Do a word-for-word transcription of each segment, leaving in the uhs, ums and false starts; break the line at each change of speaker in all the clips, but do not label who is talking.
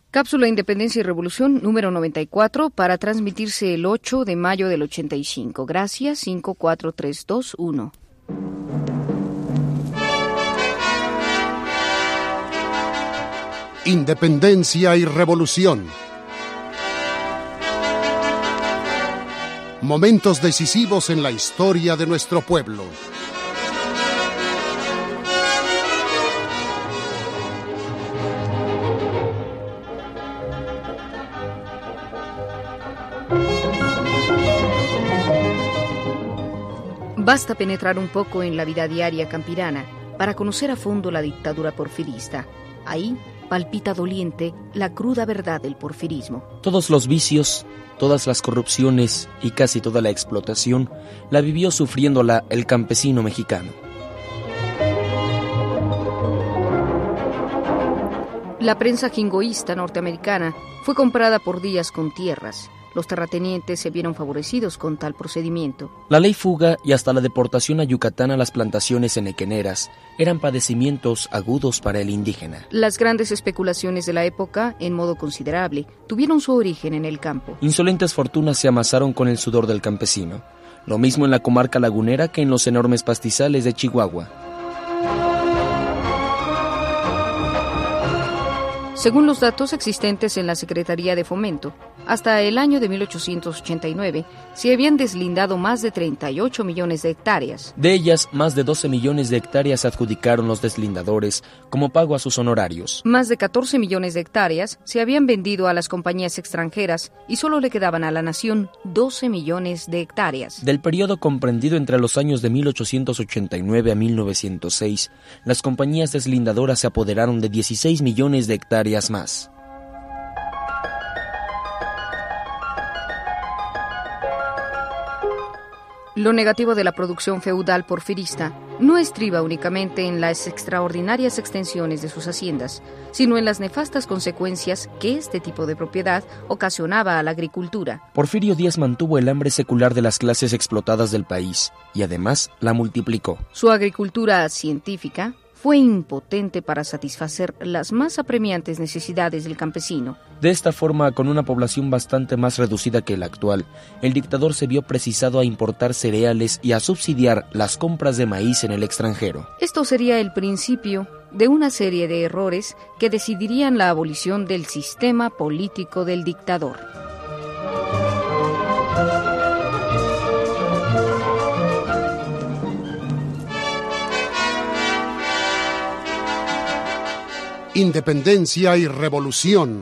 Cápsula Independencia y Revolución número noventa y cuatro para transmitirse el ocho de mayo del ochenta y cinco. Gracias, cinco cuatro tres dos uno.
Independencia y Revolución. Momentos decisivos en la historia de nuestro pueblo.
Basta penetrar un poco en la vida diaria campirana para conocer a fondo la dictadura porfirista. Ahí palpita doliente la cruda verdad del porfirismo.
Todos los vicios, todas las corrupciones y casi toda la explotación la vivió sufriéndola el campesino mexicano.
La prensa jingoísta norteamericana fue comprada por días con tierras. Los terratenientes se vieron favorecidos con tal procedimiento.
La ley fuga y hasta la deportación a Yucatán a las plantaciones enequeneras eran padecimientos agudos para el indígena.
Las grandes especulaciones de la época, en modo considerable, tuvieron su origen en el campo.
Insolentes fortunas se amasaron con el sudor del campesino. Lo mismo en la comarca lagunera que en los enormes pastizales de Chihuahua.
Según los datos existentes en la Secretaría de Fomento, hasta el año de mil ochocientos ochenta y nueve se habían deslindado más de treinta y ocho millones de hectáreas.
De ellas, más de doce millones de hectáreas adjudicaron los deslindadores como pago a sus honorarios.
Más de catorce millones de hectáreas se habían vendido a las compañías extranjeras y solo le quedaban a la nación doce millones de hectáreas.
Del periodo comprendido entre los años de mil ochocientos ochenta y nueve a mil novecientos seis, las compañías deslindadoras se apoderaron de dieciséis millones de hectáreas más.
Lo negativo de la producción feudal porfirista no estriba únicamente en las extraordinarias extensiones de sus haciendas, sino en las nefastas consecuencias que este tipo de propiedad ocasionaba a la agricultura.
Porfirio Díaz mantuvo el hambre secular de las clases explotadas del país y además la multiplicó.
Su agricultura científica fue impotente para satisfacer las más apremiantes necesidades del campesino.
De esta forma, con una población bastante más reducida que la actual, el dictador se vio precisado a importar cereales y a subsidiar las compras de maíz en el extranjero.
Esto sería el principio de una serie de errores que decidirían la abolición del sistema político del dictador.
Independencia y Revolución.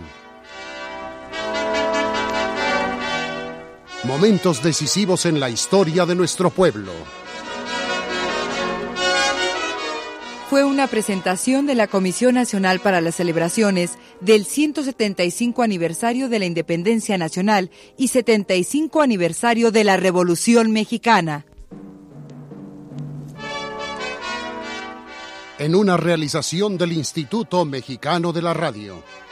Momentos decisivos en la historia de nuestro pueblo.
Fue una presentación de la Comisión Nacional para las Celebraciones del ciento setenta y cinco aniversario de la Independencia Nacional y setenta y cinco aniversario de la Revolución Mexicana.
En una realización del Instituto Mexicano de la Radio.